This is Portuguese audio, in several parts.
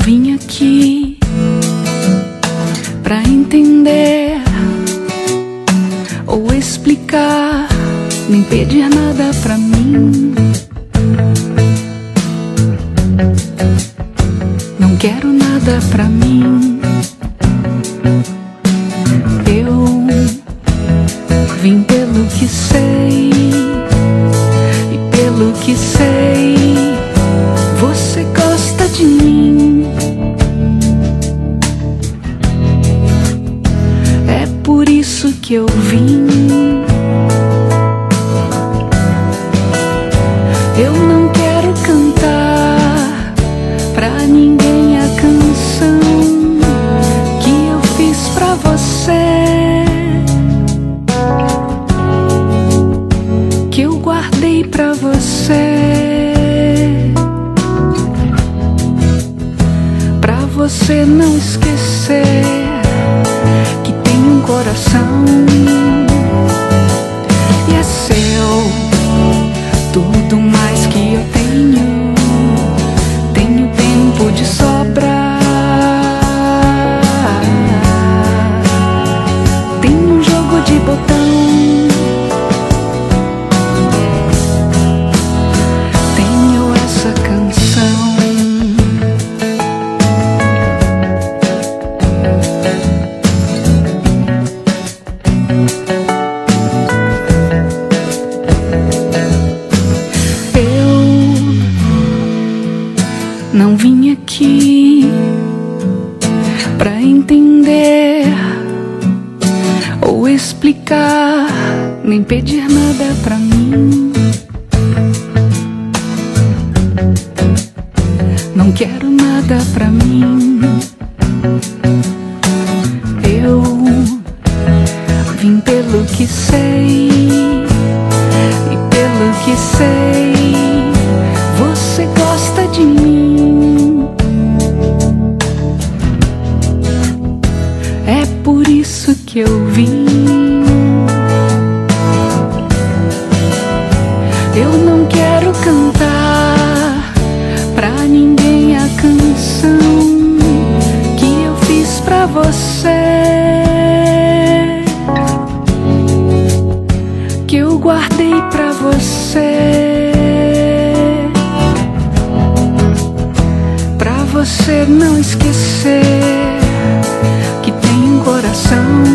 vim aqui pra entender ou explicar, nem pedir nada pra mim. Não quero nada pra mim. Eu vim pelo que sei, e pelo que sei, você gosta de mim. É por isso que eu vim. Eu não quero cantar pra ninguém a canção que eu fiz pra você, que eu guardei pra você, pra você não esquecer que tem um coração e é seu. Tudo mais que eu tenho, tenho tempo de sobra. Tem um jogo de botão, tenho essa canção. Não vim aqui pra entender ou explicar, nem pedir nada pra mim. Não quero nada pra mim. Eu vim pelo que sei, e pelo que sei, você gosta de mim. É por isso que eu vim. Eu não quero cantar pra ninguém a canção que eu fiz pra você, que eu guardei pra você, pra você não esquecer que tem um coração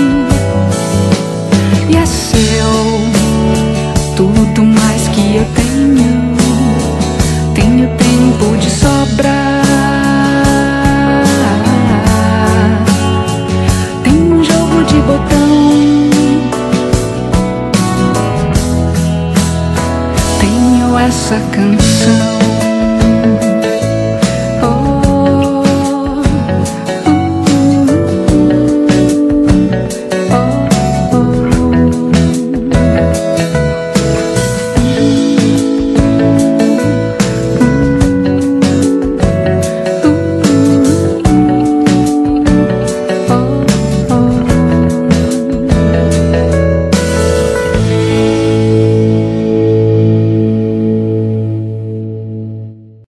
e é seu. Tudo mais que eu tenho, tenho tempo de sobra. Tem um jogo de botão, tenho essa canção.